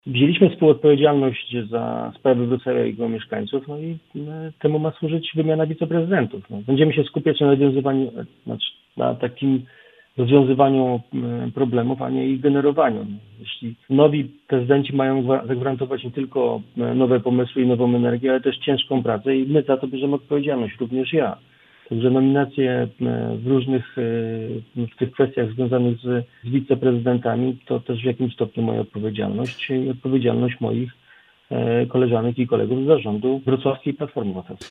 Wzięliśmy współodpowiedzialność za sprawy Wrocławia i jego mieszkańców, no i temu ma służyć wymiana wiceprezydentów. No, będziemy się skupiać na rozwiązywaniu, na takim rozwiązywaniu problemów, a nie ich generowaniu. No, jeśli nowi prezydenci mają zagwarantować nie tylko nowe pomysły i nową energię, ale też ciężką pracę i my za to bierzemy odpowiedzialność, również ja. Także nominacje w różnych w tych kwestiach związanych z wiceprezydentami to też w jakimś stopniu moja odpowiedzialność i odpowiedzialność moich koleżanek i kolegów z zarządu Wrocławskiej Platformy Obywatelskiej.